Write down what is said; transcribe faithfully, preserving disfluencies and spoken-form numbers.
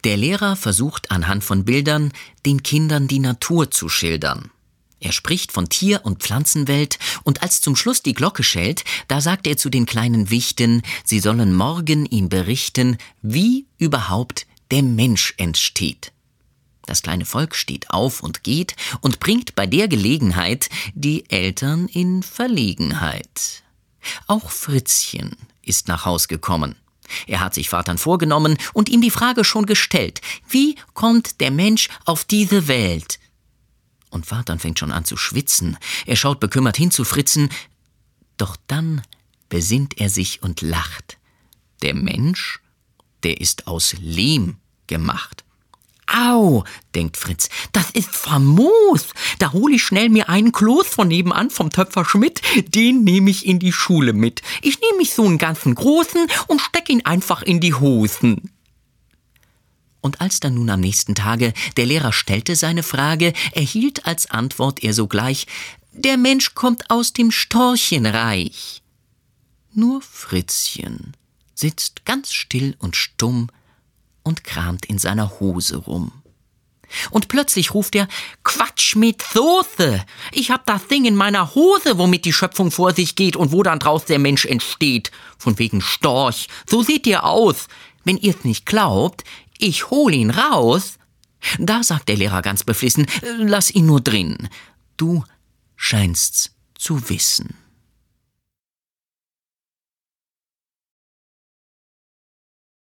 Der Lehrer versucht anhand von Bildern, den Kindern die Natur zu schildern. Er spricht von Tier- und Pflanzenwelt, und als zum Schluss die Glocke schellt, da sagt er zu den kleinen Wichten, sie sollen morgen ihm berichten, wie überhaupt der Mensch entsteht. Das kleine Volk steht auf und geht und bringt bei der Gelegenheit die Eltern in Verlegenheit. Auch Fritzchen ist nach Haus gekommen. Er hat sich Vatern vorgenommen und ihm die Frage schon gestellt, wie kommt der Mensch auf diese Welt? Und Vatern fängt schon an zu schwitzen. Er schaut bekümmert hin zu Fritzen, doch dann besinnt er sich und lacht. Der Mensch, der ist aus Lehm gemacht. Au, denkt Fritz, das ist famos. Da hol ich schnell mir einen Kloß von nebenan vom Töpfer Schmidt, den nehme ich in die Schule mit. Ich nehme mich so einen ganzen großen und steck ihn einfach in die Hosen. Und als dann nun am nächsten Tage der Lehrer stellte seine Frage, erhielt als Antwort er sogleich, der Mensch kommt aus dem Storchenreich. Nur Fritzchen sitzt ganz still und stumm und kramt in seiner Hose rum. Und plötzlich ruft er, Quatsch mit Soße! Ich hab das Ding in meiner Hose, womit die Schöpfung vor sich geht und wo dann draus der Mensch entsteht. Von wegen Storch, so seht ihr aus. Wenn ihr's nicht glaubt, ich hol ihn raus. Da sagt der Lehrer ganz beflissen, lass ihn nur drin. Du scheinst's zu wissen.